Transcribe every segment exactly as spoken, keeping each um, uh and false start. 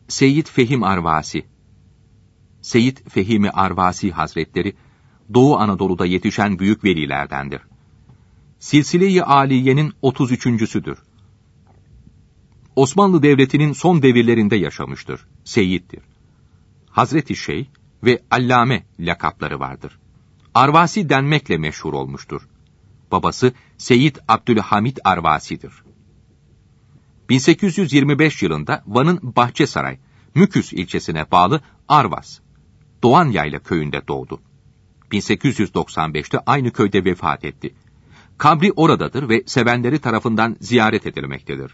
Seyyid Fehim Arvasi. Seyyid Fehimi Arvasi Hazretleri, Doğu Anadolu'da yetişen büyük velilerdendir. Silsile-i Aliye'nin otuz üçüncüsüdür. Osmanlı Devleti'nin son devirlerinde yaşamıştır. Seyyiddir. Hazreti Şeyh ve Allame lakapları vardır. Arvasi denmekle meşhur olmuştur. Babası Seyyid Abdülhamid Arvasi'dir. bin sekiz yüz yirmi beş yılında Van'ın Bahçesaray, Müküs ilçesine bağlı Arvas, Doğanyayla köyünde doğdu. bin sekiz yüz doksan beşte aynı köyde vefat etti. Kabri oradadır ve sevenleri tarafından ziyaret edilmektedir.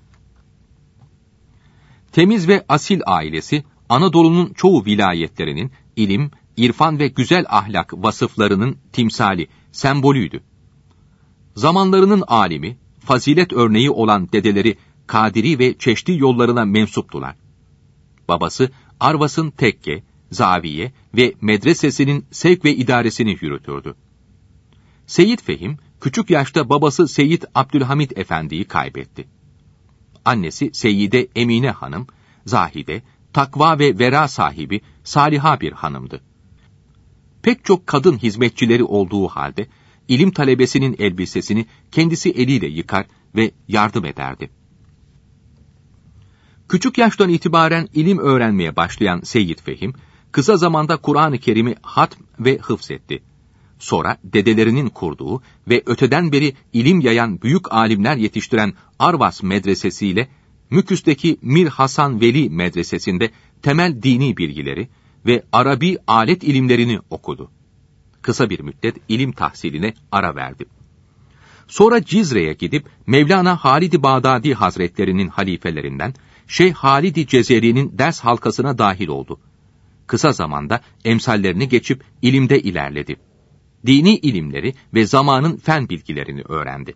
Temiz ve asil ailesi, Anadolu'nun çoğu vilayetlerinin ilim, irfan ve güzel ahlak vasıflarının timsali, sembolüydü. Zamanlarının alimi, fazilet örneği olan dedeleri Kadiri ve Çeşdi yollarına mensuptular. Babası, Arvas'ın tekke, zaviye ve medresesinin sevk ve idaresini yürütürdü. Seyyid Fehim, küçük yaşta babası Seyyid Abdülhamid Efendi'yi kaybetti. Annesi Seyyide Emine Hanım, zahide, takva ve vera sahibi, saliha bir hanımdı. Pek çok kadın hizmetçileri olduğu halde, ilim talebesinin elbisesini kendisi eliyle yıkar ve yardım ederdi. Küçük yaştan itibaren ilim öğrenmeye başlayan Seyyid Fehim, kısa zamanda Kur'an-ı Kerim'i hatm ve hıfzetti. Sonra dedelerinin kurduğu ve öteden beri ilim yayan büyük alimler yetiştiren Arvas medresesiyle Müküs'teki Mir Hasan Veli medresesinde temel dini bilgileri ve Arabi alet ilimlerini okudu. Kısa bir müddet ilim tahsiline ara verdi. Sonra Cizre'ye gidip Mevlana Halid-i Bağdadi Hazretlerinin halifelerinden Şeyh Halid-i Cezeri'nin ders halkasına dahil oldu. Kısa zamanda emsallerini geçip ilimde ilerledi. Dini ilimleri ve zamanın fen bilgilerini öğrendi.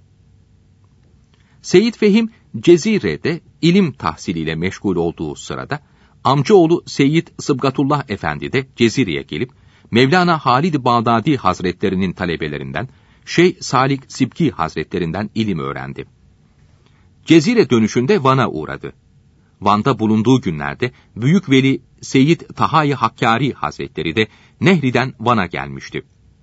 Seyyid Fehim, Cezire'de ilim tahsiliyle meşgul olduğu sırada, amcaoğlu Seyyid Sıbgatullah Efendi de Cezire'ye gelip, Mevlana Halid-i Bağdadi Hazretlerinin talebelerinden, Şeyh Salik Sibki Hazretlerinden ilim öğrendi. Cezire dönüşünde Van'a uğradı. Van'da bulunduğu günlerde Büyük Veli Seyyid Taha-i Hakkari Hazretleri de Nehri'den Van'a gelmişti.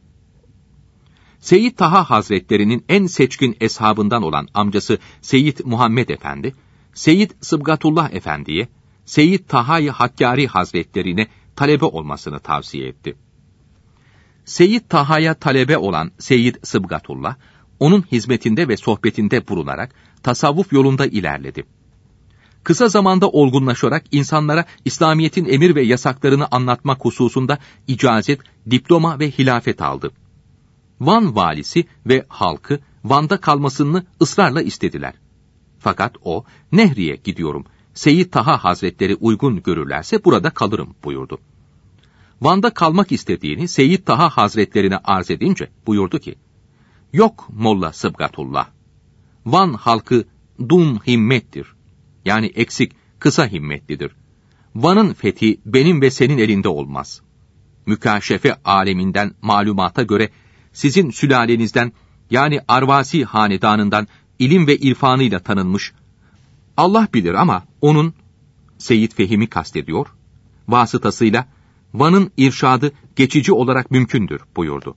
Seyyid Taha Hazretlerinin en seçkin eshabından olan amcası Seyyid Muhammed Efendi, Seyyid Sıbgatullah Efendi'ye, Seyyid Taha-i Hakkari Hazretlerine talebe olmasını tavsiye etti. Seyyid Taha'ya talebe olan Seyyid Sıbgatullah, onun hizmetinde ve sohbetinde bulunarak tasavvuf yolunda ilerledi. Kısa zamanda olgunlaşarak insanlara İslamiyet'in emir ve yasaklarını anlatmak hususunda icazet, diploma ve hilafet aldı. Van valisi ve halkı Van'da kalmasını ısrarla istediler. Fakat o, Nehri'ye gidiyorum, Seyyid Taha Hazretleri uygun görürlerse burada kalırım buyurdu. Van'da kalmak istediğini Seyyid Taha Hazretlerine arz edince buyurdu ki, yok Molla Sıbgatullah, Van halkı dum himmettir, yani eksik, kısa himmetlidir. Van'ın fethi benim ve senin elinde olmaz. Mükaşefe aleminden malumata göre, sizin sülalenizden, yani Arvasi hanedanından ilim ve irfanıyla tanınmış, Allah bilir ama onun, Seyyid Fehim'i kastediyor, vasıtasıyla Van'ın irşadı geçici olarak mümkündür buyurdu.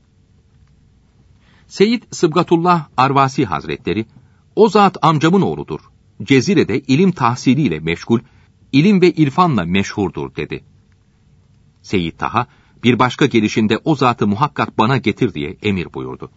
Seyyid Sıbgatullah Arvasi Hazretleri, o zat amcamın oğludur. Cezire'de ilim tahsiliyle meşgul, ilim ve irfanla meşhurdur dedi. Seyyid Taha, bir başka gelişinde o zatı muhakkak bana getir diye emir buyurdu.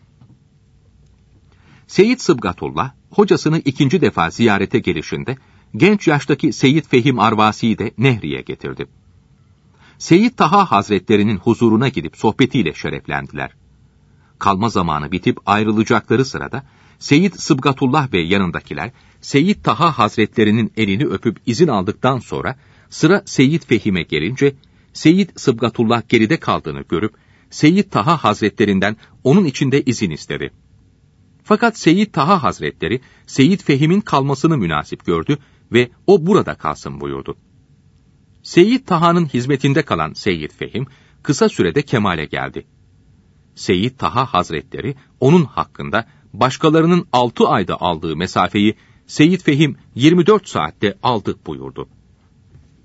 Seyyid Sıbgatullah, hocasını ikinci defa ziyarete gelişinde, genç yaştaki Seyyid Fehim Arvasi'yi de Nehri'ye getirdi. Seyyid Taha Hazretlerinin huzuruna gidip sohbetiyle şereflendiler. Kalma zamanı bitip ayrılacakları sırada, Seyyid Sıbgatullah ve yanındakiler, Seyyid Taha Hazretlerinin elini öpüp izin aldıktan sonra, sıra Seyyid Fehim'e gelince, Seyyid Sıbgatullah geride kaldığını görüp, Seyyid Taha Hazretlerinden onun içinde izin istedi. Fakat Seyyid Taha Hazretleri, Seyyid Fehim'in kalmasını münasip gördü ve o burada kalsın buyurdu. Seyyid Taha'nın hizmetinde kalan Seyyid Fehim, kısa sürede kemale geldi. Seyyid Taha Hazretleri, onun hakkında, başkalarının altı ayda aldığı mesafeyi, Seyyid Fehim yirmi dört saatte aldı buyurdu.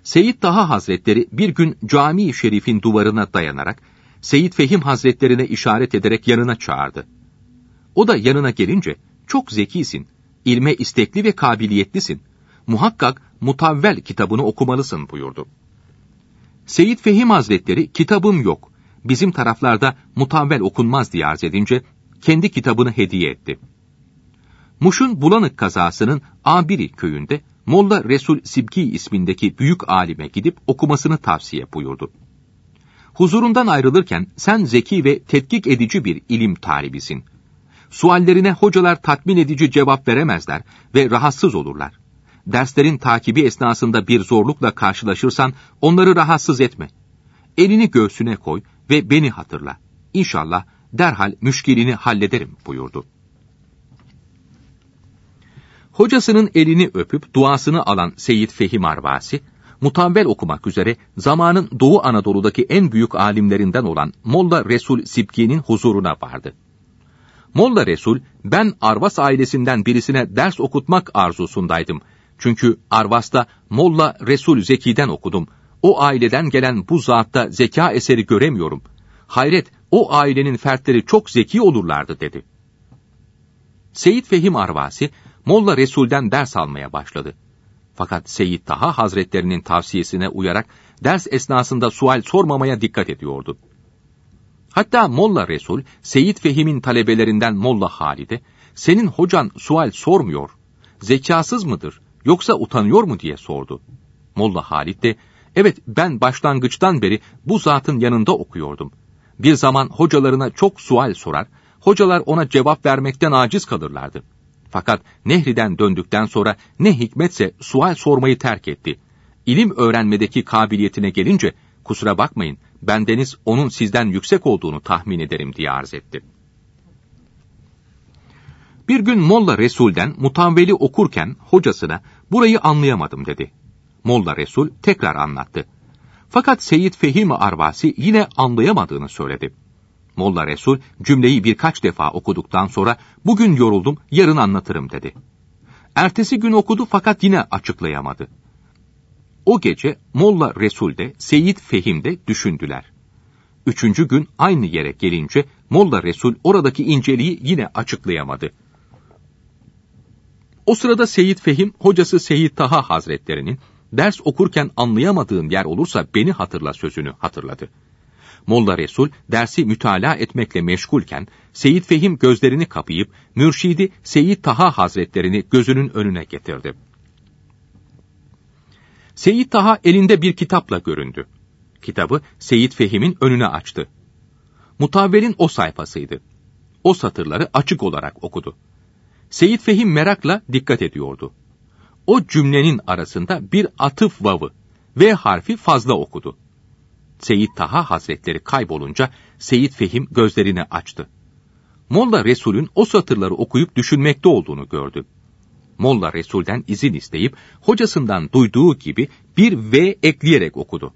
Seyyid Taha Hazretleri bir gün Cami-i Şerif'in duvarına dayanarak, Seyyid Fehim Hazretlerine işaret ederek yanına çağırdı. O da yanına gelince, çok zekisin, ilme istekli ve kabiliyetlisin, muhakkak Mutavvel kitabını okumalısın buyurdu. Seyyid Fehim Hazretleri, kitabım yok, bizim taraflarda Mutavvel okunmaz diye arz edince, kendi kitabını hediye etti. Muş'un Bulanık kazasının Abiri köyünde, Molla Resul Sibki ismindeki büyük alime gidip okumasını tavsiye buyurdu. Huzurundan ayrılırken, sen zeki ve tetkik edici bir ilim talibisin. Suallerine hocalar tatmin edici cevap veremezler ve rahatsız olurlar. Derslerin takibi esnasında bir zorlukla karşılaşırsan, onları rahatsız etme. Elini göğsüne koy ve beni hatırla. İnşallah derhal müşkilini hallederim buyurdu. Hocasının elini öpüp duasını alan Seyyid Fehim Arvasi, Mutavvel okumak üzere zamanın Doğu Anadolu'daki en büyük alimlerinden olan Molla Resul Sibki'nin huzuruna vardı. Molla Resul, ben Arvas ailesinden birisine ders okutmak arzusundaydım. Çünkü Arvas'ta Molla Resul Zeki'den okudum. O aileden gelen bu zatta zeka eseri göremiyorum. Hayret, o ailenin fertleri çok zeki olurlardı dedi. Seyyid Fehim Arvasi, Molla Resul'den ders almaya başladı. Fakat Seyyid Taha Hazretlerinin tavsiyesine uyarak ders esnasında sual sormamaya dikkat ediyordu. Hatta Molla Resul, Seyyid Fehim'in talebelerinden Molla Halid'e, senin hocan sual sormuyor, zekasız mıdır, yoksa utanıyor mu diye sordu. Molla Halid de, evet ben başlangıçtan beri bu zatın yanında okuyordum. Bir zaman hocalarına çok sual sorar, hocalar ona cevap vermekten aciz kalırlardı. Fakat Nehri'den döndükten sonra ne hikmetse sual sormayı terk etti. İlim öğrenmedeki kabiliyetine gelince, kusura bakmayın, bendeniz onun sizden yüksek olduğunu tahmin ederim diye arz etti. Bir gün Molla Resul'den Mutavvel'i okurken hocasına, burayı anlayamadım dedi. Molla Resul tekrar anlattı. Fakat Seyyid Fehim Arvasi yine anlayamadığını söyledi. Molla Resul cümleyi birkaç defa okuduktan sonra, bugün yoruldum, yarın anlatırım dedi. Ertesi gün okudu fakat yine açıklayamadı. O gece Molla Resul de Seyyid Fehim de düşündüler. Üçüncü gün aynı yere gelince Molla Resul oradaki inceliği yine açıklayamadı. O sırada Seyyid Fehim, hocası Seyyid Taha Hazretlerinin, ders okurken anlayamadığın yer olursa beni hatırla sözünü hatırladı. Molla Resul dersi mütalaa etmekle meşgulken, Seyyid Fehim gözlerini kapayıp, mürşidi Seyyid Taha Hazretlerini gözünün önüne getirdi. Seyyid Taha elinde bir kitapla göründü. Kitabı Seyyid Fehim'in önüne açtı. Mutavvel'in o sayfasıydı. O satırları açık olarak okudu. Seyyid Fehim merakla dikkat ediyordu. O cümlenin arasında bir atıf vavı, V harfi fazla okudu. Seyyid Taha Hazretleri kaybolunca Seyyid Fehim gözlerini açtı. Molla Resul'ün o satırları okuyup düşünmekte olduğunu gördü. Molla Resul'den izin isteyip hocasından duyduğu gibi bir V ekleyerek okudu.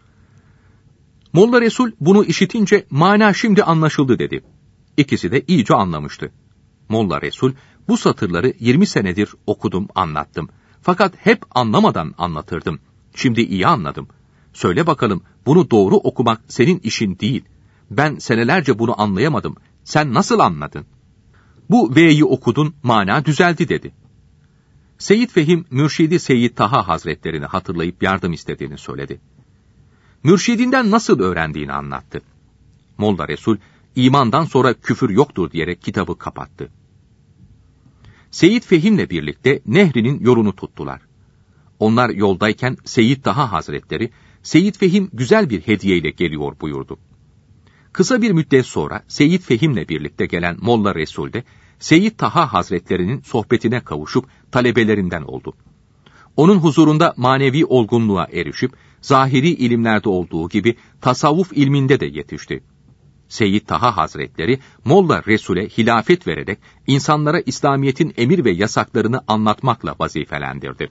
Molla Resul bunu işitince mana şimdi anlaşıldı dedi. İkisi de iyice anlamıştı. Molla Resul, bu satırları yirmi senedir okudum, anlattım. Fakat hep anlamadan anlatırdım. Şimdi iyi anladım. Söyle bakalım, bunu doğru okumak senin işin değil. Ben senelerce bunu anlayamadım. Sen nasıl anladın? Bu V'yi okudun, mana düzeldi dedi. Seyyid Fehim, mürşidi Seyyid Taha Hazretlerini hatırlayıp yardım istediğini söyledi. Mürşidinden nasıl öğrendiğini anlattı. Molla Resul, imandan sonra küfür yoktur diyerek kitabı kapattı. Seyyid Fehim'le birlikte Nehri'nin yolunu tuttular. Onlar yoldayken Seyyid Taha Hazretleri, Seyyid Fehim güzel bir hediyeyle geliyor buyurdu. Kısa bir müddet sonra Seyyid Fehim'le birlikte gelen Molla Resul de Seyyid Taha Hazretlerinin sohbetine kavuşup talebelerinden oldu. Onun huzurunda manevi olgunluğa erişip zahiri ilimlerde olduğu gibi tasavvuf ilminde de yetişti. Seyyid Taha Hazretleri Molla Resul'e hilafet vererek insanlara İslamiyet'in emir ve yasaklarını anlatmakla vazifelendirdi.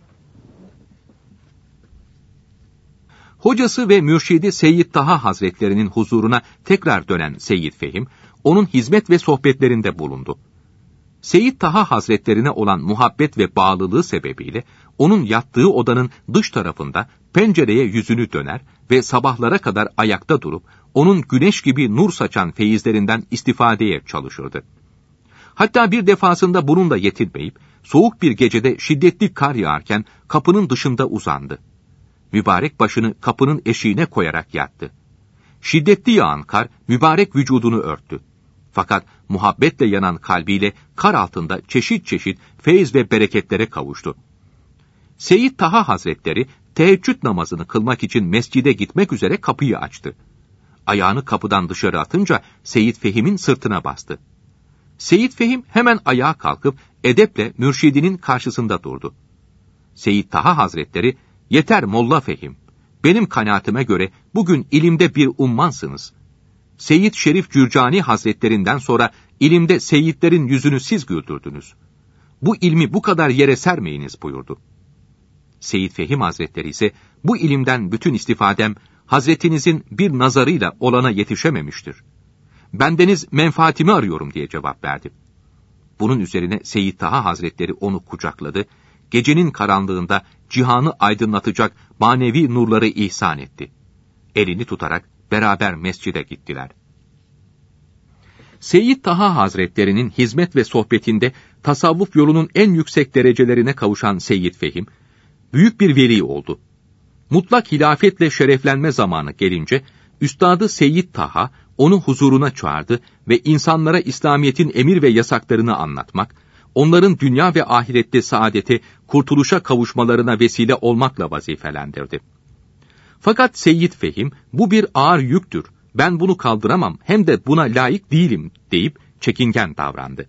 Hocası ve mürşidi Seyyid Taha Hazretlerinin huzuruna tekrar dönen Seyyid Fehim, onun hizmet ve sohbetlerinde bulundu. Seyyid Taha Hazretlerine olan muhabbet ve bağlılığı sebebiyle onun yattığı odanın dış tarafında pencereye yüzünü döner ve sabahlara kadar ayakta durup onun güneş gibi nur saçan feyizlerinden istifadeye çalışırdı. Hatta bir defasında bununla yetinmeyip soğuk bir gecede şiddetli kar yağarken kapının dışında uzandı. Mübarek başını kapının eşiğine koyarak yattı. Şiddetli yağan kar mübarek vücudunu örttü. Fakat muhabbetle yanan kalbiyle kar altında çeşit çeşit feyz ve bereketlere kavuştu. Seyyid Taha Hazretleri teheccüd namazını kılmak için mescide gitmek üzere kapıyı açtı. Ayağını kapıdan dışarı atınca Seyyid Fehim'in sırtına bastı. Seyyid Fehim hemen ayağa kalkıp edeple mürşidinin karşısında durdu. Seyyid Taha Hazretleri, "Yeter Molla Fehim, benim kanaatime göre bugün ilimde bir ummansınız. Seyyid Şerif Cürcani Hazretlerinden sonra ilimde seyyidlerin yüzünü siz güldürdünüz. Bu ilmi bu kadar yere sermeyiniz" buyurdu. Seyyid Fehim Hazretleri ise, "Bu ilimden bütün istifadem Hazretinizin bir nazarıyla olana yetişememiştir. Bendeniz menfaatimi arıyorum" diye cevap verdi. Bunun üzerine Seyyid Taha Hazretleri onu kucakladı, gecenin karanlığında cihanı aydınlatacak manevi nurları ihsan etti. Elini tutarak beraber mescide gittiler. Seyyid Taha Hazretlerinin hizmet ve sohbetinde tasavvuf yolunun en yüksek derecelerine kavuşan Seyyid Fehim, büyük bir veli oldu. Mutlak hilafetle şereflenme zamanı gelince, Üstadı Seyyid Taha onu huzuruna çağırdı ve insanlara İslamiyet'in emir ve yasaklarını anlatmak, onların dünya ve ahirette saadete, kurtuluşa kavuşmalarına vesile olmakla vazifelendirdi. Fakat Seyyid Fehim, "Bu bir ağır yüktür, ben bunu kaldıramam, hem de buna layık değilim" deyip çekingen davrandı.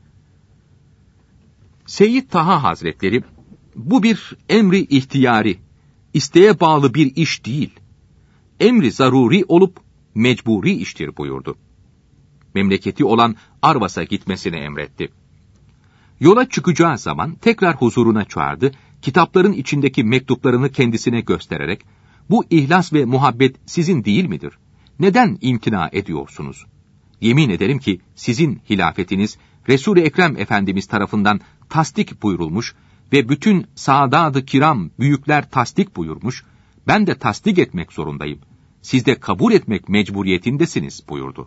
Seyyid Taha Hazretleri, "Bu bir emri ihtiyari, isteğe bağlı bir iş değil, emri zaruri olup mecburi iştir" buyurdu. Memleketi olan Arvas'a gitmesini emretti. Yola çıkacağı zaman tekrar huzuruna çağırdı, kitapların içindeki mektuplarını kendisine göstererek, "Bu ihlas ve muhabbet sizin değil midir? Neden imtina ediyorsunuz? Yemin ederim ki sizin hilafetiniz Resul-i Ekrem Efendimiz tarafından tasdik buyurulmuş ve bütün Saadat-ı Kiram büyükler tasdik buyurmuş, ben de tasdik etmek zorundayım. Siz de kabul etmek mecburiyetindesiniz" buyurdu.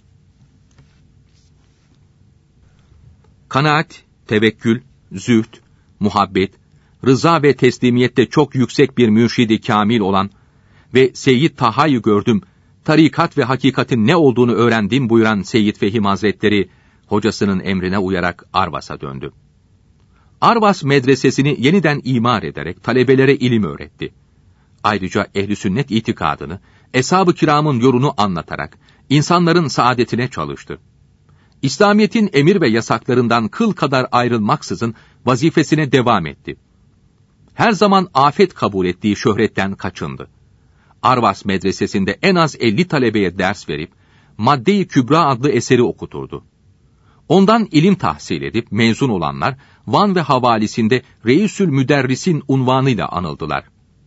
Kanaat, tevekkül, zühd, muhabbet, rıza ve teslimiyette çok yüksek bir mürşidi kamil olan ve Seyyid Taha'yı gördüm, tarikat ve hakikatin ne olduğunu öğrendim buyuran Seyyid Fehim Hazretleri, hocasının emrine uyarak Arvas'a döndü. Arvas medresesini yeniden imar ederek talebelere ilim öğretti. Ayrıca ehl-i sünnet itikadını, eshab-ı kiramın yolunu anlatarak insanların saadetine çalıştı. İslamiyet'in emir ve yasaklarından kıl kadar ayrılmaksızın vazifesine devam etti. Her zaman afet kabul ettiği şöhretten kaçındı. Arvas medresesinde en az elli talebeye ders verip, Madde-i Kübra adlı eseri okuturdu. Ondan ilim tahsil edip mezun olanlar, Van ve havalisinde Reisül Müderris'in unvanıyla anıldılar.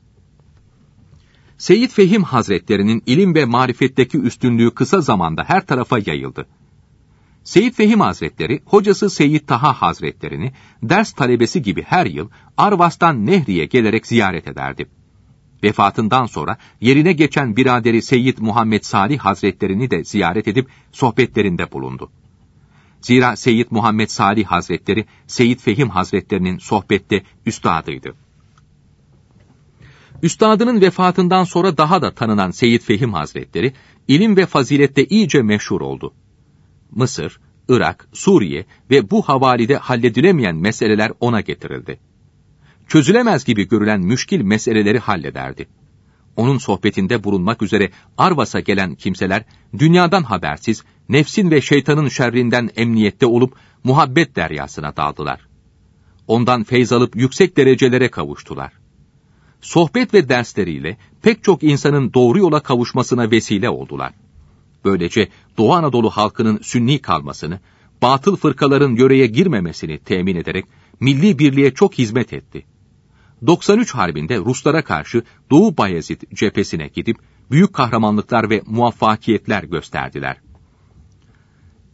Seyyid Fehim Hazretlerinin ilim ve marifetteki üstünlüğü kısa zamanda her tarafa yayıldı. Seyyid Fehim Hazretleri, hocası Seyyid Taha Hazretlerini ders talebesi gibi her yıl Arvas'tan Nehri'ye gelerek ziyaret ederdi. Vefatından sonra yerine geçen biraderi Seyyid Muhammed Salih Hazretlerini de ziyaret edip sohbetlerinde bulundu. Zira Seyyid Muhammed Salih Hazretleri, Seyyid Fehim Hazretlerinin sohbette üstadıydı. Üstadının vefatından sonra daha da tanınan Seyyid Fehim Hazretleri, ilim ve fazilette iyice meşhur oldu. Mısır, Irak, Suriye ve bu havalide halledilemeyen meseleler ona getirildi. Çözülemez gibi görülen müşkil meseleleri hallederdi. Onun sohbetinde bulunmak üzere Arvas'a gelen kimseler, dünyadan habersiz, nefsin ve şeytanın şerrinden emniyette olup, muhabbet deryasına daldılar. Ondan feyz alıp yüksek derecelere kavuştular. Sohbet ve dersleriyle pek çok insanın doğru yola kavuşmasına vesile oldular. Böylece Doğu Anadolu halkının sünni kalmasını, batıl fırkaların yöreye girmemesini temin ederek milli birliğe çok hizmet etti. doksan üç Harbi'nde Ruslara karşı Doğu Bayezid cephesine gidip büyük kahramanlıklar ve muvaffakiyetler gösterdiler.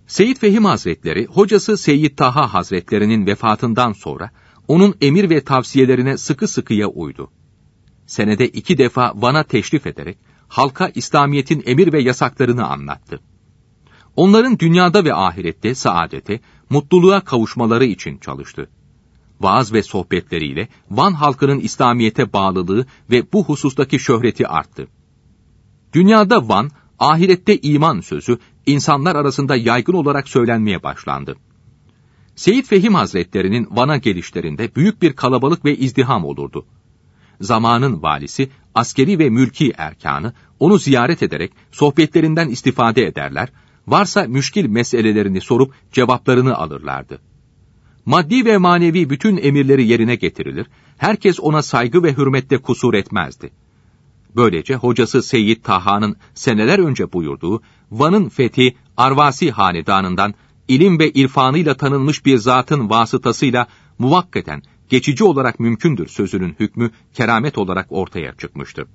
Seyyid Fehim Hazretleri, hocası Seyyid Taha Hazretlerinin vefatından sonra onun emir ve tavsiyelerine sıkı sıkıya uydu. Senede iki defa Van'a teşrif ederek halka İslamiyet'in emir ve yasaklarını anlattı. Onların dünyada ve ahirette saadete, mutluluğa kavuşmaları için çalıştı. Vaaz ve sohbetleriyle Van halkının İslamiyet'e bağlılığı ve bu husustaki şöhreti arttı. Dünyada Van, ahirette iman sözü insanlar arasında yaygın olarak söylenmeye başlandı. Seyyid Fehim Hazretlerinin Van'a gelişlerinde büyük bir kalabalık ve izdiham olurdu. Zamanın valisi, askeri ve mülki erkanı onu ziyaret ederek sohbetlerinden istifade ederler, varsa müşkil meselelerini sorup cevaplarını alırlardı. Maddi ve manevi bütün emirleri yerine getirilir, herkes ona saygı ve hürmette kusur etmezdi. Böylece hocası Seyyid Taha'nın seneler önce buyurduğu Van'ın fethi Arvasi hanedanından ilim ve irfanıyla tanınmış bir zatın vasıtasıyla muvakkaten geçici olarak mümkündür sözünün hükmü keramet olarak ortaya çıkmıştı.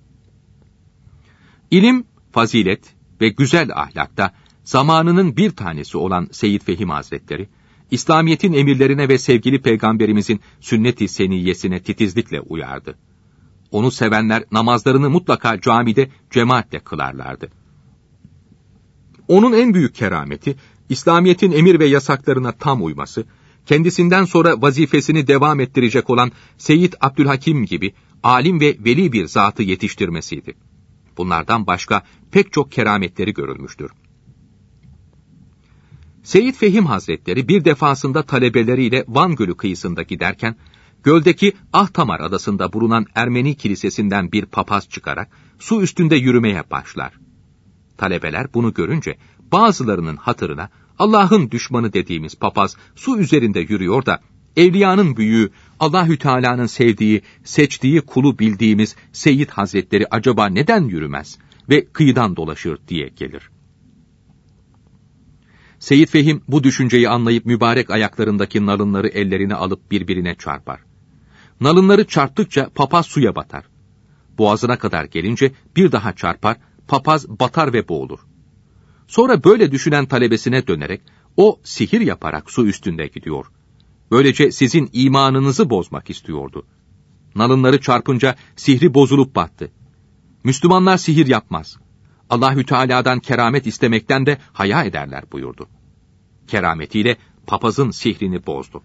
İlim, fazilet ve güzel ahlakta zamanının bir tanesi olan Seyyid Fehim Hazretleri, İslamiyet'in emirlerine ve sevgili Peygamberimizin sünnet-i seniyyesine titizlikle uyardı. Onu sevenler namazlarını mutlaka camide cemaatle kılarlardı. Onun en büyük kerameti, İslamiyet'in emir ve yasaklarına tam uyması, kendisinden sonra vazifesini devam ettirecek olan Seyyid Abdülhakim gibi alim ve veli bir zatı yetiştirmesiydi. Bunlardan başka pek çok kerametleri görülmüştür. Seyyid Fehim Hazretleri bir defasında talebeleriyle Van Gölü kıyısında giderken, göldeki Ahtamar adasında bulunan Ermeni kilisesinden bir papaz çıkarak su üstünde yürümeye başlar. Talebeler bunu görünce bazılarının hatırına Allah'ın düşmanı dediğimiz papaz su üzerinde yürüyor da evliyanın büyüğü, Allahü Teala'nın sevdiği, seçtiği kulu bildiğimiz Seyyid Hazretleri acaba neden yürümez ve kıyıdan dolaşır diye gelir. Seyyid Fehim bu düşünceyi anlayıp mübarek ayaklarındaki nalınları ellerine alıp birbirine çarpar. Nalınları çarptıkça papaz suya batar. Boğazına kadar gelince bir daha çarpar, papaz batar ve boğulur. Sonra böyle düşünen talebesine dönerek, o sihir yaparak su üstünde gidiyor. Böylece sizin imanınızı bozmak istiyordu. Nalınları çarpınca sihri bozulup battı. Müslümanlar sihir yapmaz. Allahü Teala'dan keramet istemekten de haya ederler buyurdu. Kerametiyle papazın sihrini bozdu.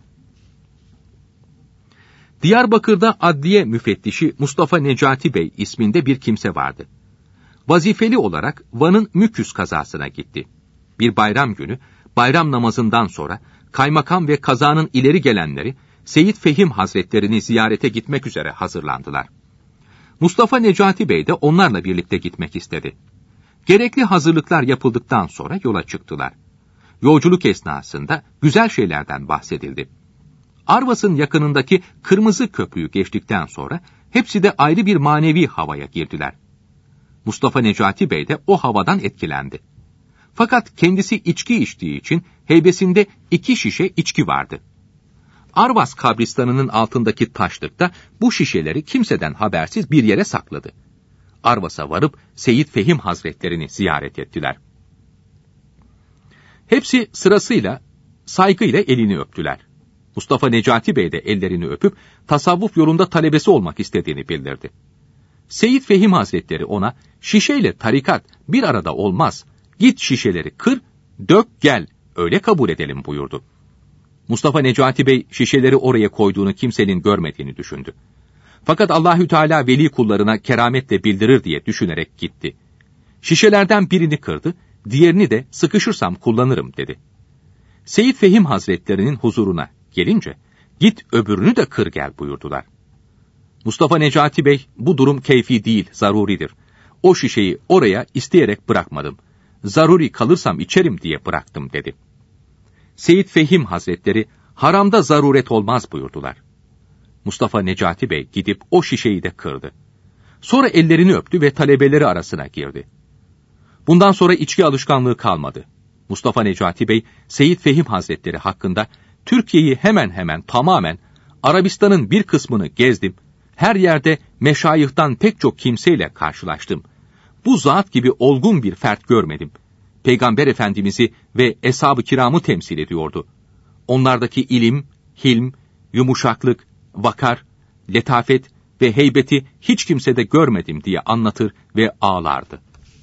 Diyarbakır'da adliye müfettişi Mustafa Necati Bey isminde bir kimse vardı. Vazifeli olarak Van'ın Müküs kazasına gitti. Bir bayram günü, bayram namazından sonra kaymakam ve kazanın ileri gelenleri Seyyid Fehim Hazretlerini ziyarete gitmek üzere hazırlandılar. Mustafa Necati Bey de onlarla birlikte gitmek istedi. Gerekli hazırlıklar yapıldıktan sonra yola çıktılar. Yolculuk esnasında güzel şeylerden bahsedildi. Arvas'ın yakınındaki Kırmızı Köprüyü geçtikten sonra hepsi de ayrı bir manevi havaya girdiler. Mustafa Necati Bey de o havadan etkilendi. Fakat kendisi içki içtiği için heybesinde iki şişe içki vardı. Arvas kabristanının altındaki taşlıkta bu şişeleri kimseden habersiz bir yere sakladı. Arvas'a varıp Seyyid Fehim Hazretlerini ziyaret ettiler. Hepsi sırasıyla saygıyla elini öptüler. Mustafa Necati Bey de ellerini öpüp tasavvuf yolunda talebesi olmak istediğini bildirdi. Seyyid Fehim Hazretleri ona, şişeyle tarikat bir arada olmaz, git şişeleri kır, dök gel, öyle kabul edelim buyurdu. Mustafa Necati Bey şişeleri oraya koyduğunu kimsenin görmediğini düşündü. Fakat Allahü Teala veli kullarına kerametle bildirir diye düşünerek gitti. Şişelerden birini kırdı, diğerini de sıkışırsam kullanırım dedi. Seyyid Fehim Hazretlerinin huzuruna gelince, git öbürünü de kır gel buyurdular. Mustafa Necati Bey, bu durum keyfi değil, zaruridir. O şişeyi oraya isteyerek bırakmadım. Zaruri kalırsam içerim diye bıraktım dedi. Seyyid Fehim Hazretleri, haramda zaruret olmaz buyurdular. Mustafa Necati Bey gidip o şişeyi de kırdı. Sonra ellerini öptü ve talebeleri arasına girdi. Bundan sonra içki alışkanlığı kalmadı. Mustafa Necati Bey, Seyyid Fehim Hazretleri hakkında Türkiye'yi hemen hemen tamamen, Arabistan'ın bir kısmını gezdim, her yerde meşayihtan pek çok kimseyle karşılaştım. Bu zat gibi olgun bir fert görmedim. Peygamber Efendimiz'i ve Eshab-ı Kiram'ı temsil ediyordu. Onlardaki ilim, hilm, yumuşaklık, vakar, letafet ve heybeti hiç kimsede görmedim diye anlatır ve ağlardı.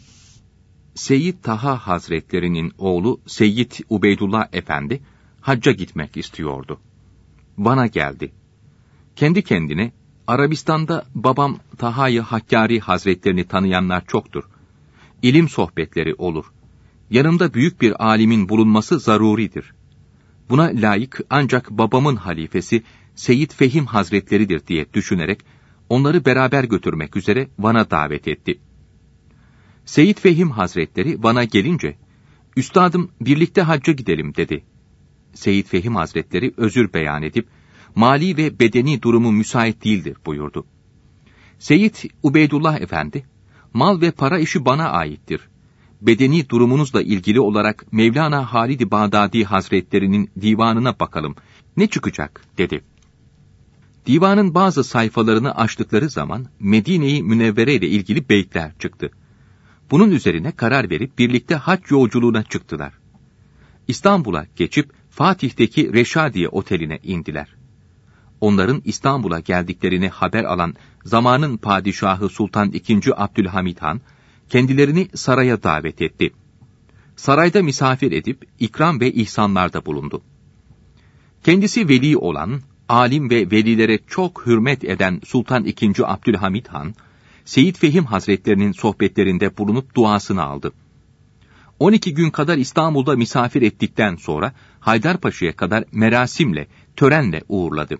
Seyyid Taha Hazretlerinin oğlu Seyyid Ubeydullah Efendi hacca gitmek istiyordu. Bana geldi. Kendi kendine, Arabistan'da babam Taha-i Hakkari Hazretlerini tanıyanlar çoktur. İlim sohbetleri olur. Yanımda büyük bir alimin bulunması zaruridir. Buna layık ancak babamın halifesi Seyyid Fehim Hazretleridir diye düşünerek onları beraber götürmek üzere Van'a davet etti. Seyyid Fehim Hazretleri Van'a gelince, "Üstadım, birlikte hacca gidelim," dedi. Seyyid Fehim Hazretleri özür beyan edip, "Mali ve bedeni durumu müsait değildir," buyurdu. Seyyid Ubeydullah Efendi, "Mal ve para işi bana aittir. Bedeni durumunuzla ilgili olarak Mevlana Halid-i Bağdadi Hazretlerinin divanına bakalım, ne çıkacak?" dedi. Divanın bazı sayfalarını açtıkları zaman Medine-i Münevvere ile ilgili beytler çıktı. Bunun üzerine karar verip birlikte hac yolculuğuna çıktılar. İstanbul'a geçip Fatih'teki Reşadiye Oteli'ne indiler. Onların İstanbul'a geldiklerini haber alan zamanın padişahı Sultan ikinci. Abdülhamid Han, kendilerini saraya davet etti. Sarayda misafir edip ikram ve ihsanlarda bulundu. Kendisi veli olan, alim ve velilere çok hürmet eden Sultan ikinci. Abdülhamid Han, Seyyid Fehim Hazretlerinin sohbetlerinde bulunup duasını aldı. on iki gün kadar İstanbul'da misafir ettikten sonra Haydarpaşa'ya kadar merasimle, törenle uğurladı.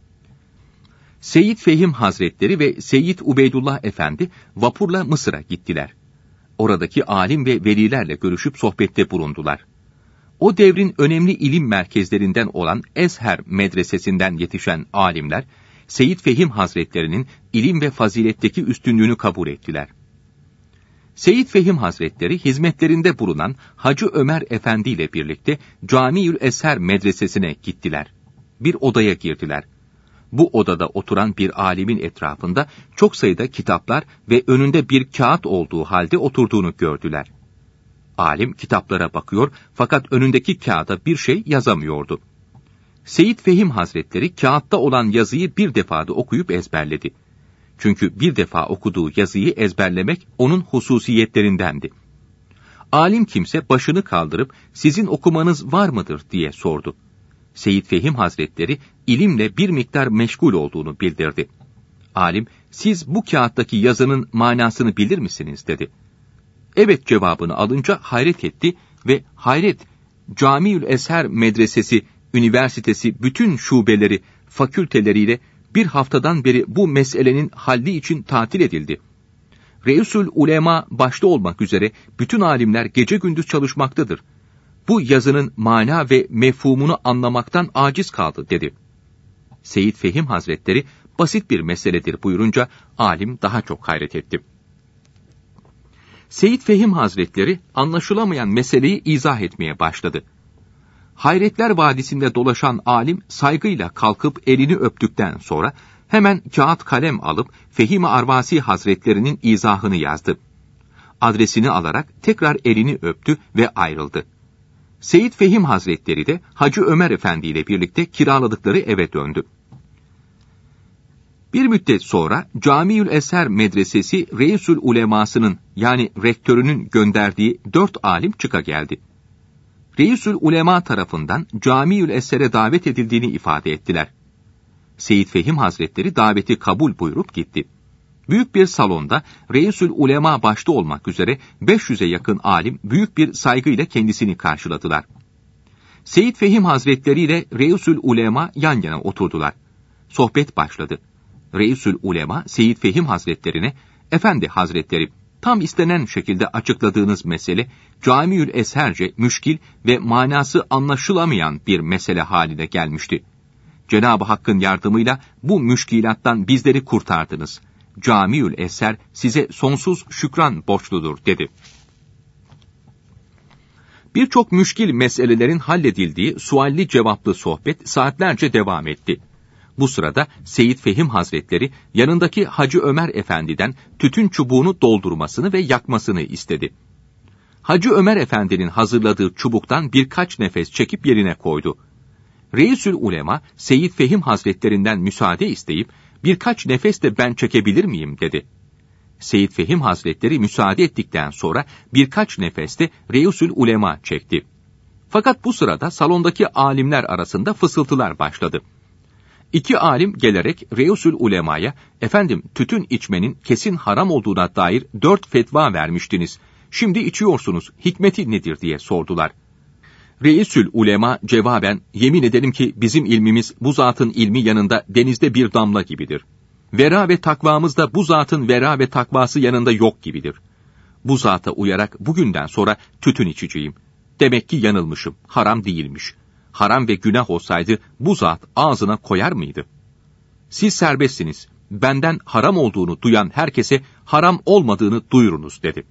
Seyyid Fehim Hazretleri ve Seyyid Ubeydullah Efendi vapurla Mısır'a gittiler. Oradaki alim ve velilerle görüşüp sohbette bulundular. O devrin önemli ilim merkezlerinden olan Ezher medresesinden yetişen alimler, Seyyid Fehim Hazretlerinin ilim ve faziletteki üstünlüğünü kabul ettiler. Seyyid Fehim Hazretleri hizmetlerinde bulunan Hacı Ömer Efendi ile birlikte Camiül Ezher medresesine gittiler. Bir odaya girdiler. Bu odada oturan bir alimin etrafında çok sayıda kitaplar ve önünde bir kağıt olduğu halde oturduğunu gördüler. Alim kitaplara bakıyor fakat önündeki kağıda bir şey yazamıyordu. Seyyid Fehim Hazretleri kağıtta olan yazıyı bir defada okuyup ezberledi. Çünkü bir defa okuduğu yazıyı ezberlemek onun hususiyetlerindendi. Alim kimse başını kaldırıp "Sizin okumanız var mıdır?" diye sordu. Seyyid Fehim Hazretleri ilimle bir miktar meşgul olduğunu bildirdi. Alim, "Siz bu kağıttaki yazının manasını bilir misiniz?" dedi. "Evet" cevabını alınca hayret etti ve hayret, Camiül Ezher medresesi, üniversitesi, bütün şubeleri, fakülteleriyle bir haftadan beri bu meselenin halli için tatil edildi. Reisül Ulema başta olmak üzere bütün alimler gece gündüz çalışmaktadır. Bu yazının mana ve mefhumunu anlamaktan aciz kaldı dedi. Seyyid Fehim Hazretleri basit bir meseledir buyurunca alim daha çok hayret etti. Seyyid Fehim Hazretleri anlaşılamayan meseleyi izah etmeye başladı. Hayretler Vadisi'nde dolaşan alim saygıyla kalkıp elini öptükten sonra hemen kağıt kalem alıp Fehim-i Arvasi Hazretlerinin izahını yazdı. Adresini alarak tekrar elini öptü ve ayrıldı. Seyyid Fehim Hazretleri de Hacı Ömer Efendi ile birlikte kiraladıkları eve döndü. Bir müddet sonra Camiül Ezher medresesi Reisül Ulemasının yani rektörünün gönderdiği dört alim çıka geldi. Reisül Ulema tarafından Camiül Ezher'e davet edildiğini ifade ettiler. Seyyid Fehim Hazretleri daveti kabul buyurup gitti. Büyük bir salonda Reisül Ulema başta olmak üzere beş yüze yakın alim büyük bir saygıyla kendisini karşıladılar. Seyyid Fehim Hazretleri ile Reisül Ulema yan yana oturdular. Sohbet başladı. Reisül Ulema Seyyid Fehim Hazretlerine, "Efendi Hazretleri, tam istenen şekilde açıkladığınız mesele Camiül Ezherce müşkil ve manası anlaşılamayan bir mesele haline gelmişti. Cenab-ı Hakk'ın yardımıyla bu müşkilattan bizleri kurtardınız. Camiül Ezher size sonsuz şükran borçludur," dedi. Birçok müşkil meselelerin halledildiği sualli cevaplı sohbet saatlerce devam etti. Bu sırada Seyyid Fehim Hazretleri yanındaki Hacı Ömer Efendi'den tütün çubuğunu doldurmasını ve yakmasını istedi. Hacı Ömer Efendi'nin hazırladığı çubuktan birkaç nefes çekip yerine koydu. Reisül Ulema, Seyyid Fehim Hazretlerinden müsaade isteyip, birkaç nefes de ben çekebilir miyim dedi. Seyyid Fehim Hazretleri müsaade ettikten sonra birkaç nefeste Reisül Ulema çekti. Fakat bu sırada salondaki alimler arasında fısıltılar başladı. İki alim gelerek Reisül Ulema'ya, efendim tütün içmenin kesin haram olduğuna dair dört fetva vermiştiniz. Şimdi içiyorsunuz, hikmeti nedir diye sordular. Reisül Ulema cevaben, yemin ederim ki bizim ilmimiz bu zatın ilmi yanında denizde bir damla gibidir. Vera ve takvamız da bu zatın vera ve takvası yanında yok gibidir. Bu zata uyarak bugünden sonra tütün içeceğim. Demek ki yanılmışım, haram değilmiş. Haram ve günah olsaydı bu zat ağzına koyar mıydı? Siz serbestsiniz, benden haram olduğunu duyan herkese haram olmadığını duyurunuz dedi.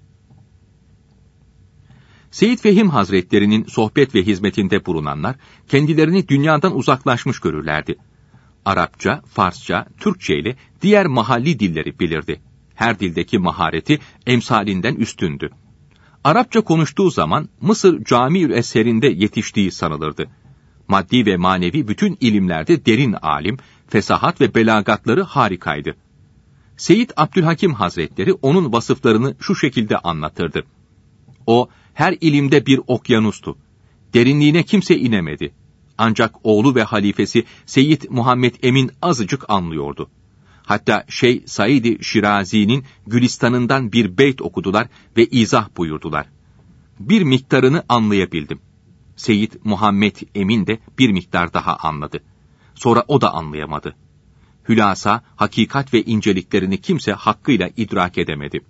Seyyid Fehim Hazretlerinin sohbet ve hizmetinde bulunanlar kendilerini dünyadan uzaklaşmış görürlerdi. Arapça, Farsça, Türkçe ile diğer mahalli dilleri bilirdi. Her dildeki mahareti emsalinden üstündü. Arapça konuştuğu zaman Mısır Camiül Eser'inde yetiştiği sanılırdı. Maddi ve manevi bütün ilimlerde derin alim, fesahat ve belagatları harikaydı. Seyyid Abdülhakim Hazretleri onun vasıflarını şu şekilde anlatırdı. O, her ilimde bir okyanustu. Derinliğine kimse inemedi. Ancak oğlu ve halifesi Seyyid Muhammed Emin azıcık anlıyordu. Hatta Şeyh Said-i Şirazi'nin Gülistan'ından bir beyt okudular ve izah buyurdular. Bir miktarını anlayabildim. Seyyid Muhammed Emin de bir miktar daha anladı. Sonra o da anlayamadı. Hülasa, hakikat ve inceliklerini kimse hakkıyla idrak edemedi.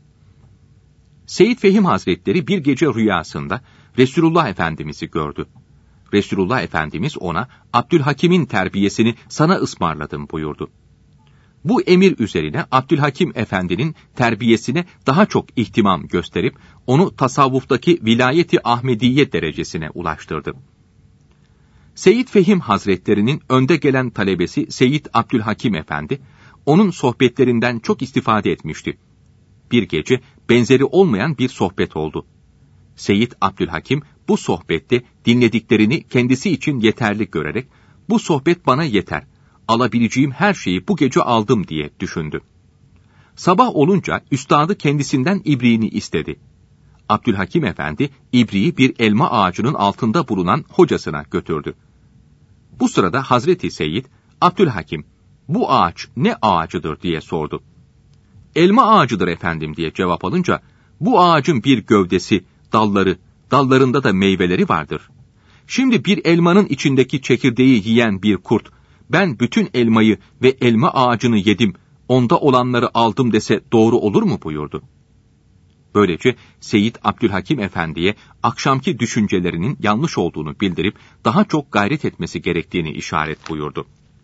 Seyyid Fehim Hazretleri bir gece rüyasında Resulullah Efendimiz'i gördü. Resulullah Efendimiz ona Abdülhakim'in terbiyesini sana ısmarladım buyurdu. Bu emir üzerine Abdülhakim Efendi'nin terbiyesine daha çok ihtimam gösterip onu tasavvuftaki vilayeti Ahmediye derecesine ulaştırdı. Seyyid Fehim Hazretlerinin önde gelen talebesi Seyyid Abdülhakim Efendi, onun sohbetlerinden çok istifade etmişti. Bir gece benzeri olmayan bir sohbet oldu. Seyyid Abdülhakim bu sohbette dinlediklerini kendisi için yeterli görerek, bu sohbet bana yeter, alabileceğim her şeyi bu gece aldım diye düşündü. Sabah olunca üstadı kendisinden ibriğini istedi. Abdülhakim Efendi ibriği bir elma ağacının altında bulunan hocasına götürdü. Bu sırada Hazreti Seyyid, Abdülhakim, bu ağaç ne ağacıdır diye sordu. Elma ağacıdır efendim diye cevap alınca, bu ağacın bir gövdesi, dalları, dallarında da meyveleri vardır. Şimdi bir elmanın içindeki çekirdeği yiyen bir kurt, ben bütün elmayı ve elma ağacını yedim, onda olanları aldım dese doğru olur mu buyurdu. Böylece Seyyid Abdülhakim Efendi'ye akşamki düşüncelerinin yanlış olduğunu bildirip daha çok gayret etmesi gerektiğini işaret buyurdu.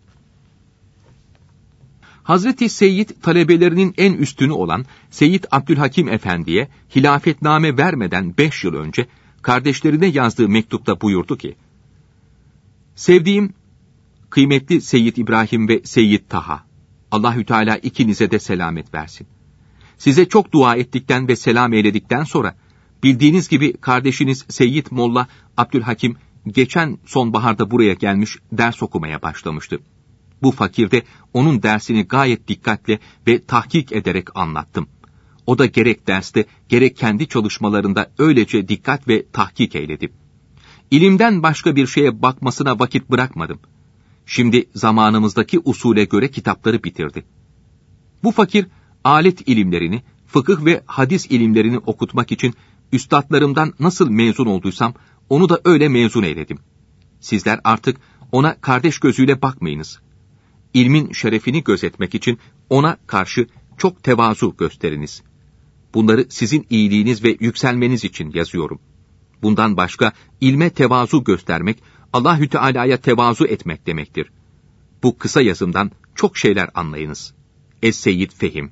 Hazreti Seyyid talebelerinin en üstünü olan Seyyid Abdülhakim Efendi'ye hilafetname vermeden beş yıl önce kardeşlerine yazdığı mektupta buyurdu ki, sevdiğim, kıymetli Seyyid İbrahim ve Seyyid Taha, Allahü Teala ikinize de selamet versin. Size çok dua ettikten ve selam eyledikten sonra, bildiğiniz gibi kardeşiniz Seyyid Molla Abdülhakim geçen sonbaharda buraya gelmiş ders okumaya başlamıştı. Bu fakirde onun dersini gayet dikkatle ve tahkik ederek anlattım. O da gerek derste gerek kendi çalışmalarında öylece dikkat ve tahkik eyledi. İlimden başka bir şeye bakmasına vakit bırakmadım. Şimdi zamanımızdaki usule göre kitapları bitirdi. Bu fakir alet ilimlerini, fıkıh ve hadis ilimlerini okutmak için üstadlarımdan nasıl mezun olduysam onu da öyle mezun eyledim. Sizler artık ona kardeş gözüyle bakmayınız. İlmin şerefini gözetmek için ona karşı çok tevazu gösteriniz. Bunları sizin iyiliğiniz ve yükselmeniz için yazıyorum. Bundan başka ilme tevazu göstermek, Allahü Teala'ya tevazu etmek demektir. Bu kısa yazımdan çok şeyler anlayınız. Es-Seyyid Fehim.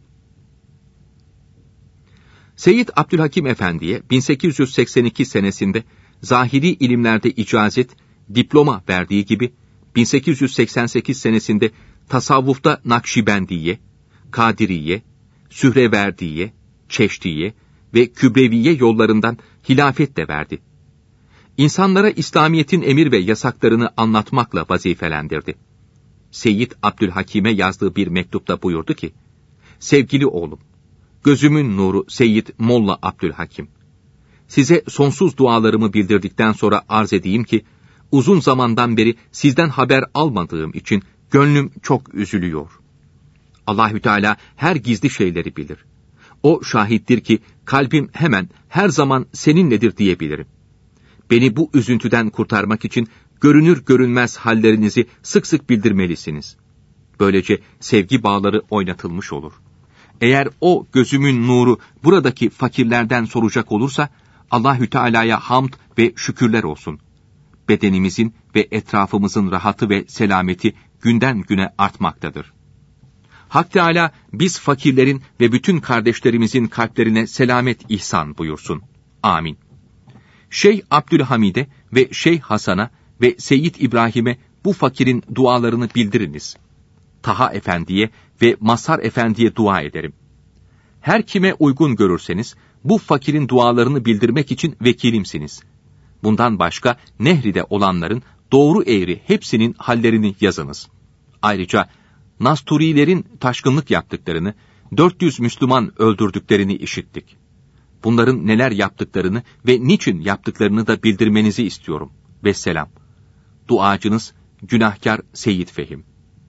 Seyyid Abdülhakim Efendi'ye bin sekiz yüz seksen iki senesinde zahiri ilimlerde icazet, diploma verdiği gibi bin sekiz yüz seksen sekiz senesinde tasavvufta Nakşibendiye, Kadiriye, Sühreverdiye, Çeşdiye ve Kübreviye yollarından hilafet de verdi. İnsanlara İslamiyet'in emir ve yasaklarını anlatmakla vazifelendirdi. Seyyid Abdülhakim'e yazdığı bir mektupta buyurdu ki, sevgili oğlum, gözümün nuru Seyyid Molla Abdülhakim, size sonsuz dualarımı bildirdikten sonra arz edeyim ki, uzun zamandan beri sizden haber almadığım için gönlüm çok üzülüyor. Allahü Teala her gizli şeyleri bilir. O şahittir ki kalbim hemen her zaman seninledir diyebilirim. Beni bu üzüntüden kurtarmak için görünür görünmez hallerinizi sık sık bildirmelisiniz. Böylece sevgi bağları oynatılmış olur. Eğer o gözümün nuru buradaki fakirlerden soracak olursa, Allahü Teala'ya hamd ve şükürler olsun. Bedenimizin ve etrafımızın rahatı ve selameti günden güne artmaktadır. Hak Teala biz fakirlerin ve bütün kardeşlerimizin kalplerine selamet ihsan buyursun. Amin. Şeyh Abdülhamid'e ve Şeyh Hasan'a ve Seyyid İbrahim'e bu fakirin dualarını bildiriniz. Taha Efendi'ye ve Mazhar Efendi'ye dua ederim. Her kime uygun görürseniz, bu fakirin dualarını bildirmek için vekilimsiniz. Bundan başka Nehri'de olanların doğru eğri hepsinin hallerini yazınız. Ayrıca Nasturilerin taşkınlık yaptıklarını, dört yüz Müslüman öldürdüklerini işittik. Bunların neler yaptıklarını ve niçin yaptıklarını da bildirmenizi istiyorum. Vesselam. Duacınız günahkar Seyyid Fehim.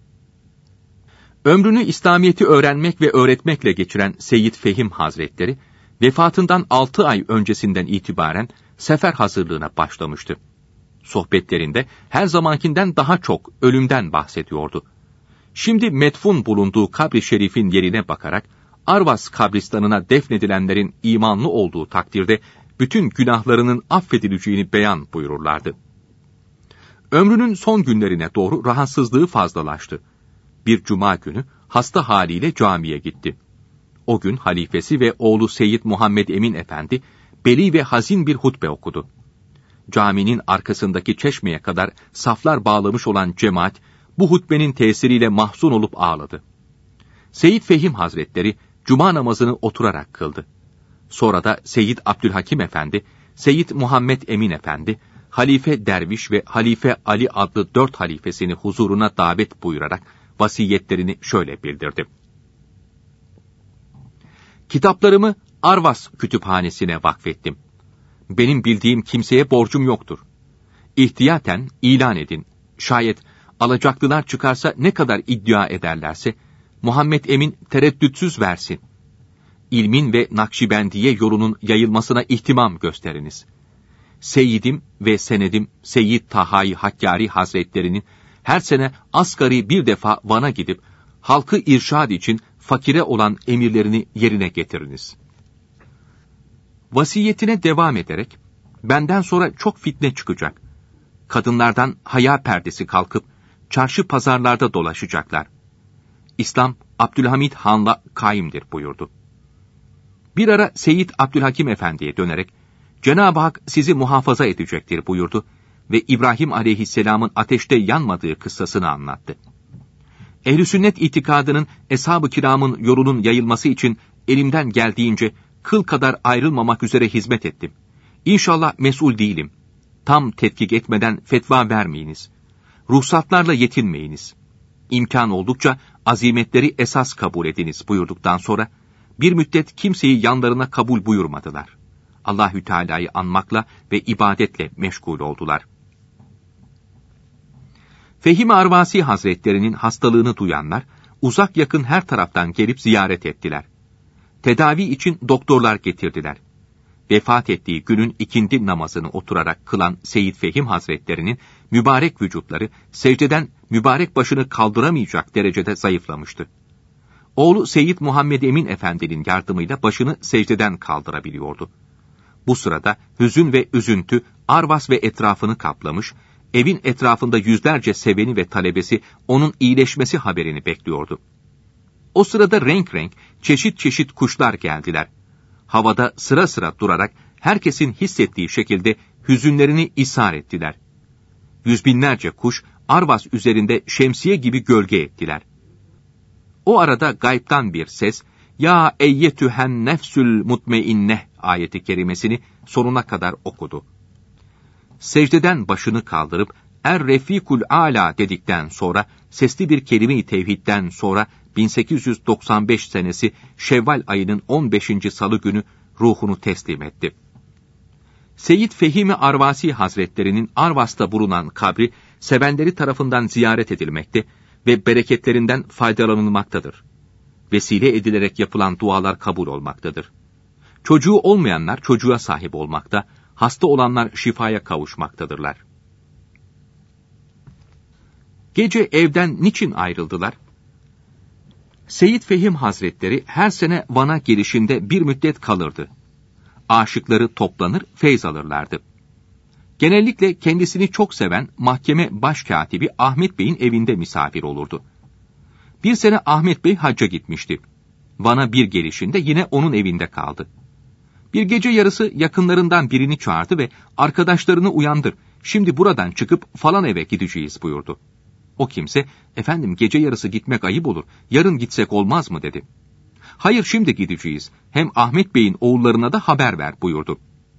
Ömrünü İslamiyet'i öğrenmek ve öğretmekle geçiren Seyyid Fehim Hazretleri, vefatından altı ay öncesinden itibaren sefer hazırlığına başlamıştı. Sohbetlerinde her zamankinden daha çok ölümden bahsediyordu. Şimdi metfun bulunduğu kabri şerifin yerine bakarak, Arvas kabristanına defnedilenlerin imanlı olduğu takdirde, bütün günahlarının affedileceğini beyan buyururlardı. Ömrünün son günlerine doğru rahatsızlığı fazlalaştı. Bir cuma günü hasta haliyle camiye gitti. O gün halifesi ve oğlu Seyyid Muhammed Emin Efendi, beli ve hazin bir hutbe okudu. Caminin arkasındaki çeşmeye kadar saflar bağlamış olan cemaat, bu hutbenin tesiriyle mahzun olup ağladı. Seyyid Fehim Hazretleri, cuma namazını oturarak kıldı. Sonra da Seyyid Abdülhakim Efendi, Seyyid Muhammed Emin Efendi, Halife Derviş ve Halife Ali adlı dört halifesini huzuruna davet buyurarak vasiyetlerini şöyle bildirdi. Kitaplarımı Arvas kütüphanesine vakfettim. Benim bildiğim kimseye borcum yoktur. İhtiyaten ilan edin. Şayet alacaklılar çıkarsa ne kadar iddia ederlerse, Muhammed Emin tereddütsüz versin. İlmin ve Nakşibendiye yolunun yayılmasına ihtimam gösteriniz. Seyyidim ve senedim Seyyid Taha-i Hakkari Hazretlerinin her sene asgari bir defa Van'a gidip, halkı irşad için fakire olan emirlerini yerine getiriniz. Vasiyetine devam ederek, benden sonra çok fitne çıkacak. Kadınlardan haya perdesi kalkıp, çarşı pazarlarda dolaşacaklar. İslam, Abdülhamid Han'la kaimdir buyurdu. Bir ara Seyyid Abdülhakim Efendi'ye dönerek, Cenab-ı Hak sizi muhafaza edecektir buyurdu ve İbrahim Aleyhisselam'ın ateşte yanmadığı kıssasını anlattı. Ehl-i sünnet itikadının eshab-ı kiramın yolunun yayılması için elimden geldiğince kıl kadar ayrılmamak üzere hizmet ettim. İnşallah mesul değilim. Tam tetkik etmeden fetva vermeyiniz. Ruhsatlarla yetinmeyiniz. İmkan oldukça azimetleri esas kabul ediniz buyurduktan sonra bir müddet kimseyi yanlarına kabul buyurmadılar. Allahü Teala'yı anmakla ve ibadetle meşgul oldular. Fehim Arvasi Hazretlerinin hastalığını duyanlar, uzak yakın her taraftan gelip ziyaret ettiler. Tedavi için doktorlar getirdiler. Vefat ettiği günün ikindi namazını oturarak kılan Seyyid Fehim Hazretlerinin mübarek vücutları secdeden mübarek başını kaldıramayacak derecede zayıflamıştı. Oğlu Seyyid Muhammed Emin Efendi'nin yardımıyla başını secdeden kaldırabiliyordu. Bu sırada hüzün ve üzüntü Arvas ve etrafını kaplamış, evin etrafında yüzlerce seveni ve talebesi onun iyileşmesi haberini bekliyordu. O sırada renk renk, çeşit çeşit kuşlar geldiler. Havada sıra sıra durarak herkesin hissettiği şekilde hüzünlerini ishar ettiler. Yüz binlerce kuş Arvas üzerinde şemsiye gibi gölge ettiler. O arada gaybtan bir ses, "Ya eyyetühen nefsül mutmainneh" ayeti kerimesini sonuna kadar okudu. Secdeden başını kaldırıp Er-Refikul Ala dedikten sonra sesli bir kelime-i tevhidden sonra bin sekiz yüz doksan beş senesi Şevval ayının on beşinci salı günü ruhunu teslim etti. Seyyid Fehimi Arvasi Hazretlerinin Arvas'ta bulunan kabri sevenleri tarafından ziyaret edilmekte ve bereketlerinden faydalanılmaktadır. Vesile edilerek yapılan dualar kabul olmaktadır. Çocuğu olmayanlar çocuğa sahip olmakta, hasta olanlar şifaya kavuşmaktadırlar. Gece evden niçin ayrıldılar? Seyyid Fehim Hazretleri her sene Van'a gelişinde bir müddet kalırdı. Aşıkları toplanır, feyz alırlardı. Genellikle kendisini çok seven mahkeme başkatibi Ahmet Bey'in evinde misafir olurdu. Bir sene Ahmet Bey hacca gitmişti. Van'a bir gelişinde yine onun evinde kaldı. Bir gece yarısı yakınlarından birini çağırdı ve "Arkadaşlarını uyandır, şimdi buradan çıkıp falan eve gideceğiz" buyurdu. O kimse, "Efendim, gece yarısı gitmek ayıp olur, yarın gitsek olmaz mı?" dedi. "Hayır, şimdi gideceğiz, hem Ahmet Bey'in oğullarına da haber ver" buyurdu.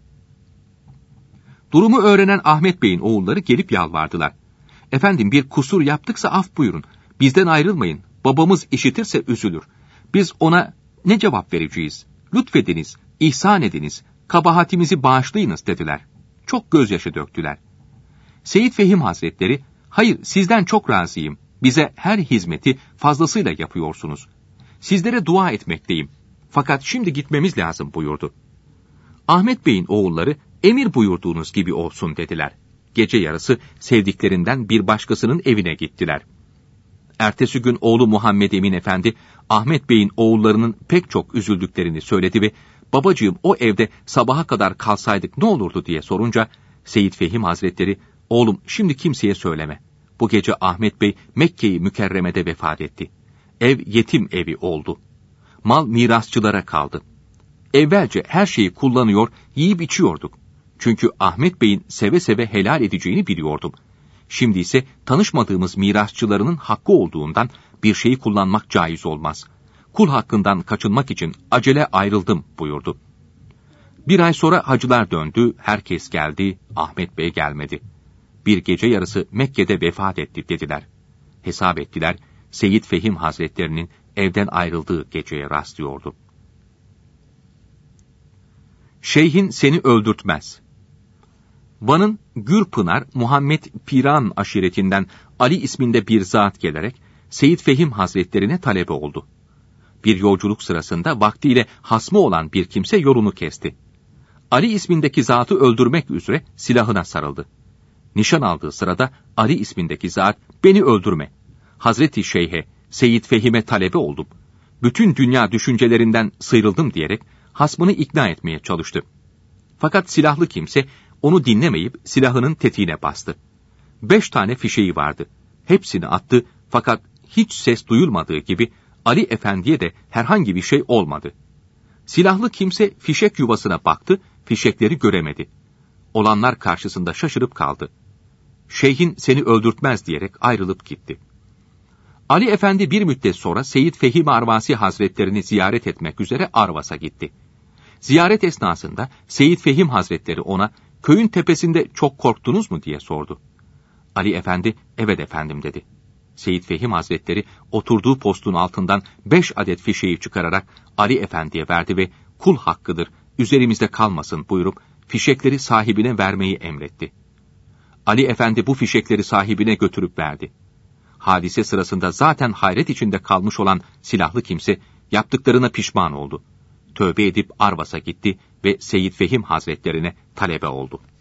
Durumu öğrenen Ahmet Bey'in oğulları gelip yalvardılar. "Efendim, bir kusur yaptıksa af buyurun, bizden ayrılmayın, babamız işitirse üzülür. Biz ona ne cevap vereceğiz? Lütfediniz, ihsan ediniz, kabahatimizi bağışlayınız" dediler. Çok gözyaşı döktüler. Seyyid Fehim Hazretleri, "Hayır, sizden çok razıyım, bize her hizmeti fazlasıyla yapıyorsunuz. Sizlere dua etmekteyim, fakat şimdi gitmemiz lazım" buyurdu. Ahmet Bey'in oğulları, "Emir buyurduğunuz gibi olsun" dediler. Gece yarısı sevdiklerinden bir başkasının evine gittiler. Ertesi gün oğlu Muhammed Emin Efendi, Ahmet Bey'in oğullarının pek çok üzüldüklerini söyledi ve "Babacığım, o evde sabaha kadar kalsaydık ne olurdu?" diye sorunca, Seyyid Fehim Hazretleri, "Oğlum, şimdi kimseye söyleme. Bu gece Ahmet Bey Mekke-i Mükerreme'de vefat etti. Ev yetim evi oldu. Mal mirasçılara kaldı. Evvelce her şeyi kullanıyor, yiyip içiyorduk. Çünkü Ahmet Bey'in seve seve helal edeceğini biliyordum. Şimdi ise tanışmadığımız mirasçılarının hakkı olduğundan bir şeyi kullanmak caiz olmaz. Kul hakkından kaçınmak için acele ayrıldım" buyurdu. Bir ay sonra hacılar döndü, herkes geldi, Ahmet Bey gelmedi. Bir gece yarısı Mekke'de vefat etti dediler. Hesap ettiler, Seyyid Fehim Hazretlerinin evden ayrıldığı geceye rastlıyordu. Şeyhin seni öldürtmez. Van'ın Gürpınar Muhammed Piran aşiretinden Ali isminde bir zat gelerek Seyyid Fehim Hazretlerine talebe oldu. Bir yolculuk sırasında vaktiyle hasmı olan bir kimse yolunu kesti. Ali ismindeki zatı öldürmek üzere silahına sarıldı. Nişan aldığı sırada Ali ismindeki zat, "Beni öldürme. Hazreti Şeyh'e, Seyyid Fehim'e talebe oldum. Bütün dünya düşüncelerinden sıyrıldım" diyerek hasmını ikna etmeye çalıştı. Fakat silahlı kimse onu dinlemeyip silahının tetiğine bastı. Beş tane fişeği vardı. Hepsini attı, fakat hiç ses duyulmadığı gibi Ali Efendi'ye de herhangi bir şey olmadı. Silahlı kimse fişek yuvasına baktı, fişekleri göremedi. Olanlar karşısında şaşırıp kaldı. "Şeyhin seni öldürtmez" diyerek ayrılıp gitti. Ali Efendi bir müddet sonra Seyyid Fehim Arvasi Hazretlerini ziyaret etmek üzere Arvas'a gitti. Ziyaret esnasında Seyyid Fehim Hazretleri ona, "Köyün tepesinde çok korktunuz mu?" diye sordu. Ali Efendi, "Evet efendim" dedi. Seyyid Fehim Hazretleri oturduğu postun altından beş adet fişeği çıkararak Ali Efendi'ye verdi ve "Kul hakkıdır, üzerimizde kalmasın" buyurup fişekleri sahibine vermeyi emretti. Ali Efendi bu fişekleri sahibine götürüp verdi. Hadise sırasında zaten hayret içinde kalmış olan silahlı kimse yaptıklarına pişman oldu. Tövbe edip Arvas'a gitti ve Seyyid Fehim Hazretlerine talebe oldu.